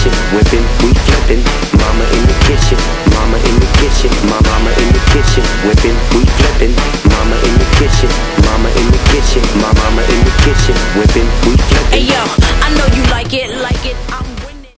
kitchen, whipping, we flipping. Mama in the kitchen, mama in the kitchen, mama in the kitchen, whipping, we flipping. Mama in the kitchen, mama in the kitchen, mama in the kitchen, whipping, we flipping. Hey yo, I know you like it, like it.